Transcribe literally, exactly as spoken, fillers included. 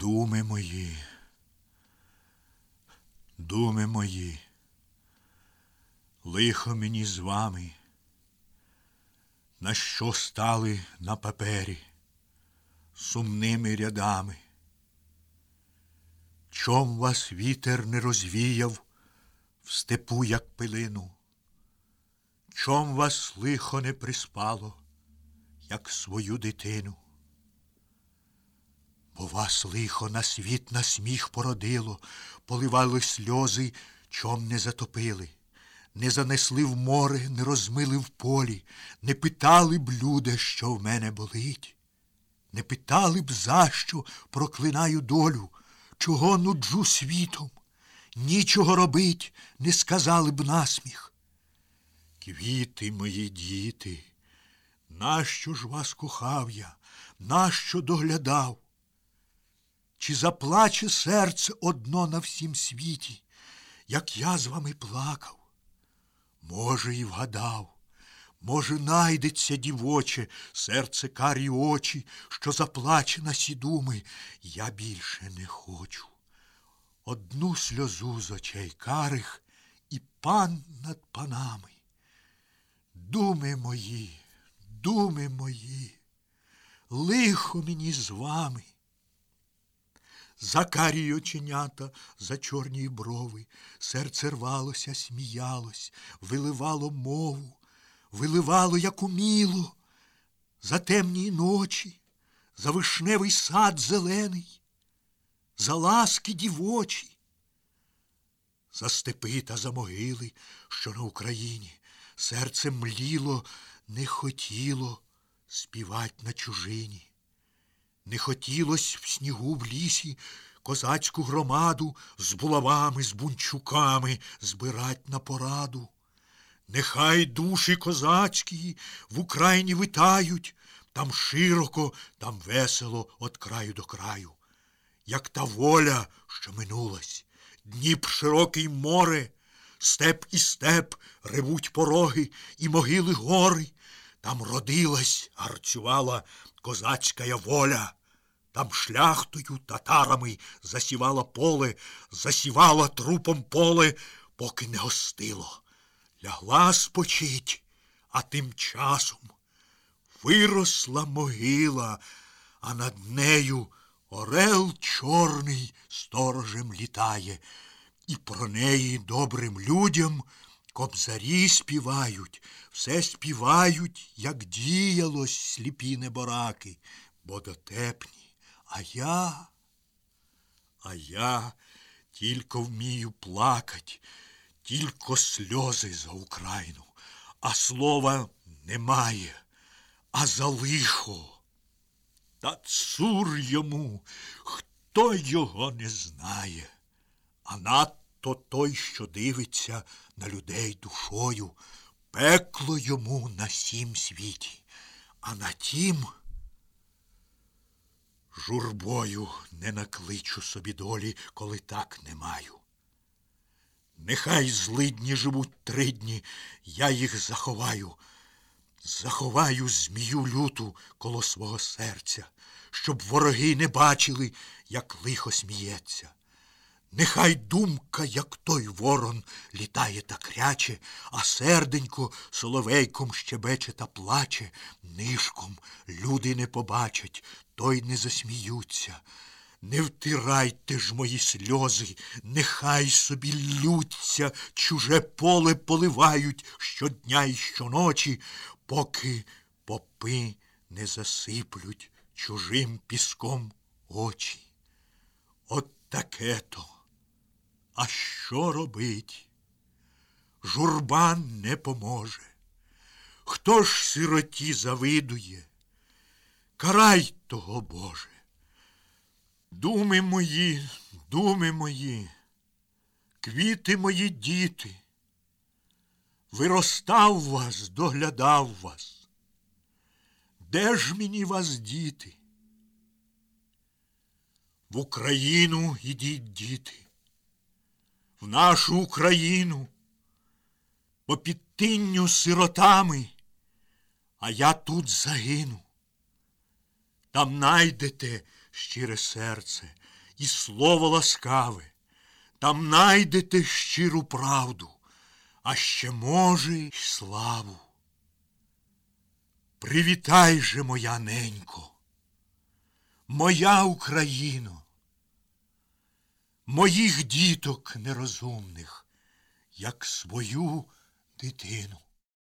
Думи мої, думи мої, лихо мені з вами, на що стали на папері сумними рядами. Чом вас вітер не розвіяв в степу, як пилину? Чом вас лихо не приспало, як свою дитину? Бо вас лихо на світ, на сміх породило, поливали сльози, чом не затопили, не занесли в море, не розмили в полі, не питали б, люде, що в мене болить, не питали б, за що проклинаю долю, чого нуджу світом, нічого робить, не сказали б насміх. Квіти мої діти, нащо ж вас кохав я, нащо доглядав? Чи заплаче серце одно на всім світі, як я з вами плакав? Може, і вгадав, може, найдеться, дівоче, серце карі очі, що заплаче на сі думи. Я більше не хочу. Одну сльозу з очей карих і пан над панами. Думи мої, думи мої, лихо мені з вами. За карі оченята, за чорні брови, серце рвалося, сміялось, виливало мову, виливало, як уміло, за темні ночі, за вишневий сад зелений, за ласки дівочі, за степи та за могили, що на Україні серце мліло, не хотіло співать на чужині. Не хотілось в снігу в лісі козацьку громаду з булавами, з бунчуками збирать на пораду. Нехай душі козацькі в Україні витають, там широко, там весело от краю до краю. Як та воля, що минулась, Дніп широкий море, степ і степ, ревуть пороги і могили гори. Там родилась, гарцювала козацька воля. Там шляхтою, татарами засівала поле, засівала трупом поле, поки не остило. Лягла спочить, а тим часом виросла могила, а над нею орел чорний сторожем літає. І про неї добрим людям кобзарі співають, все співають, як діялось сліпі небораки, бо дотепні. А я, а я тільки вмію плакать, тільки сльози за Україну, а слова немає, а за лихо. Та цур йому, хто його не знає, а надто той, що дивиться на людей душою, пекло йому на сім світі, а на тім журбою не накличу собі долі, коли так не маю. Нехай злидні живуть три дні, я їх заховаю. Заховаю змію люту коло свого серця, щоб вороги не бачили, як лихо сміється. Нехай думка, як той ворон, літає та кряче, а серденько соловейком щебече та плаче. Нишком люди не побачать, то й не засміються. Не втирайте ж мої сльози, нехай собі лються, чуже поле поливають щодня і щоночі, поки попи не засиплють чужим піском очі. От таке-то. А що робить? Журба не поможе. Хто ж сироті завидує? Карай того, Боже. Думи мої, думи мої, квіти мої діти, виростав вас, доглядав вас. Де ж мені вас діти? В Україну ідіть, діти, в нашу Україну, по підтинню сиротами, а я тут загину. Там найдете щире серце, і слово ласкаве. Там найдете щиру правду, а ще, може, й славу. Привітай же, моя ненько, моя Україно, моїх діток нерозумних, як свою дитину.